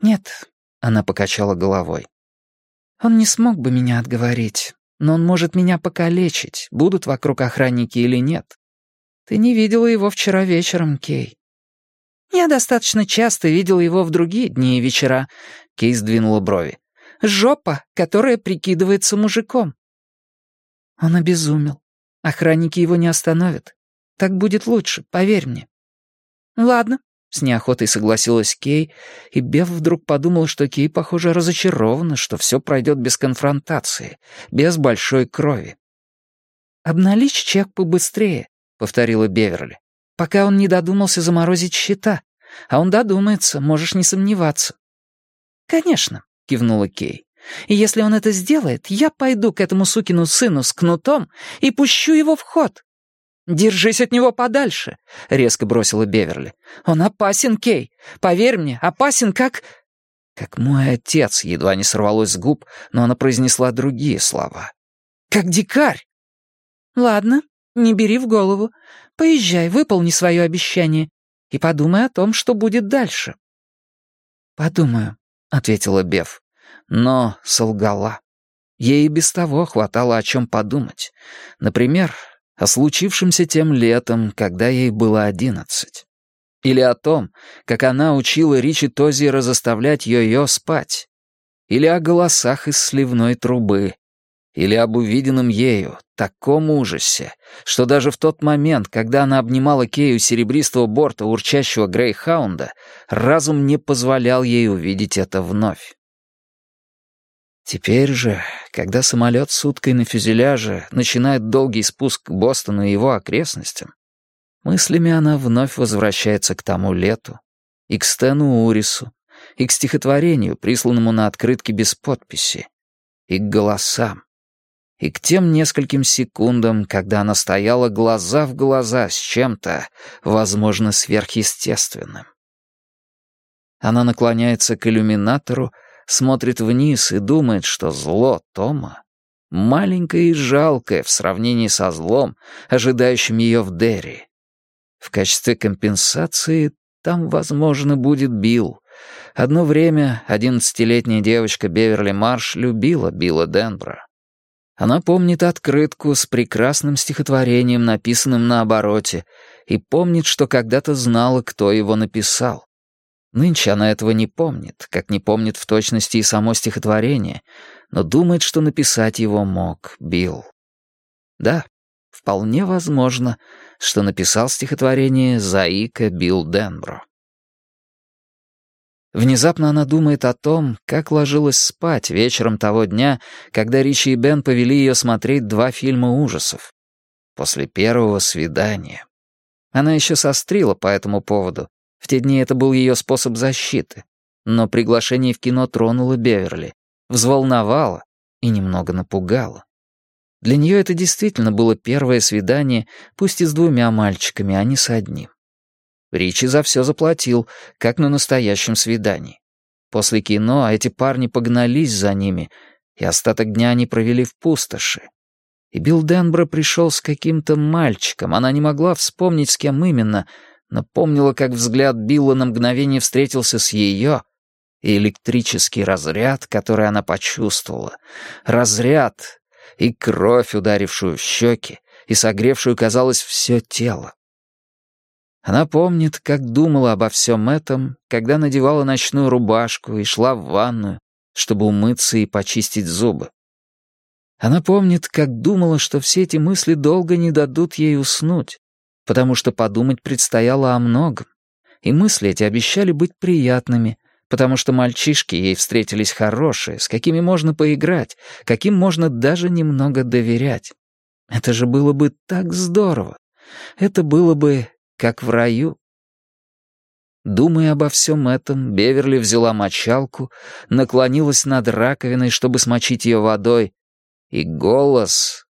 «Нет», — она покачала головой. «Он не смог бы меня отговорить, но он может меня покалечить, будут вокруг охранники или нет. Ты не видела его вчера вечером, Кей». «Я достаточно часто видела его в другие дни и вечера», — Кей сдвинула брови. «Жопа, которая прикидывается мужиком». Он обезумел. Охранники его не остановят. Так будет лучше, поверь мне. «Ладно», — с неохотой согласилась Кей, и Бев вдруг подумал, что Кей, похоже, разочарована, что все пройдет без конфронтации, без большой крови. «Обналичь чек побыстрее», — повторила Беверли, «пока он не додумался заморозить счета. А он додумается, можешь не сомневаться». «Конечно», — кивнула Кей. «И если он это сделает, я пойду к этому сукину сыну с кнутом и пущу его в ход». «Держись от него подальше», — резко бросила Беверли. «Он опасен, Кей. Поверь мне, опасен как...» «Как мой отец», — едва не сорвалось с губ, но она произнесла другие слова. «Как дикарь». «Ладно, не бери в голову. Поезжай, выполни свое обещание и подумай о том, что будет дальше». «Подумаю», — ответила Бев, но солгала. Ей и без того хватало о чем подумать. Например, о случившемся тем летом, когда ей было 11. Или о том, как она учила Ричи Тозиера заставлять йо-йо спать. Или о голосах из сливной трубы. Или об увиденном ею таком ужасе, что даже в тот момент, когда она обнимала Кею серебристого борта урчащего грейхаунда, разум не позволял ей увидеть это вновь. Теперь же, когда самолет с уткой на фюзеляже начинает долгий спуск к Бостону и его окрестностям, мыслями она вновь возвращается к тому лету, и к Стэну Урису, и к стихотворению, присланному на открытке без подписи, и к голосам, и к тем нескольким секундам, когда она стояла глаза в глаза с чем-то, возможно, сверхъестественным. Она наклоняется к иллюминатору, смотрит вниз и думает, что зло Тома маленькое и жалкое в сравнении со злом, ожидающим ее в Дерри. В качестве компенсации там, возможно, будет Билл. Одно время 11-летняя девочка Беверли Марш любила Билла Денбро. Она помнит открытку с прекрасным стихотворением, написанным на обороте, и помнит, что когда-то знала, кто его написал. Нынче она этого не помнит, как не помнит в точности и само стихотворение, но думает, что написать его мог Билл. Да, вполне возможно, что написал стихотворение заика Билл Денбро. Внезапно она думает о том, как ложилась спать вечером того дня, когда Ричи и Бен повели ее смотреть 2 фильма ужасов. После первого свидания. Она еще сострила по этому поводу. В те дни это был ее способ защиты. Но приглашение в кино тронуло Беверли, взволновало и немного напугало. Для нее это действительно было первое свидание, пусть и с 2 мальчиками, а не с одним. Ричи за все заплатил, как на настоящем свидании. После кино эти парни погнались за ними, и остаток дня они провели в пустоши. И Билл Денбро пришел с каким-то мальчиком, она не могла вспомнить, с кем именно, но помнила, как взгляд Билла на мгновение встретился с ее, и электрический разряд, который она почувствовала. Разряд и кровь, ударившую в щеки, и согревшую, казалось, все тело. Она помнит, как думала обо всем этом, когда надевала ночную рубашку и шла в ванную, чтобы умыться и почистить зубы. Она помнит, как думала, что все эти мысли долго не дадут ей уснуть, потому что подумать предстояло о многом, и мысли эти обещали быть приятными, потому что мальчишки ей встретились хорошие, с какими можно поиграть, каким можно даже немного доверять. Это же было бы так здорово. Это было бы как в раю. Думая обо всем этом, Беверли взяла мочалку, наклонилась над раковиной, чтобы смочить ее водой, и голос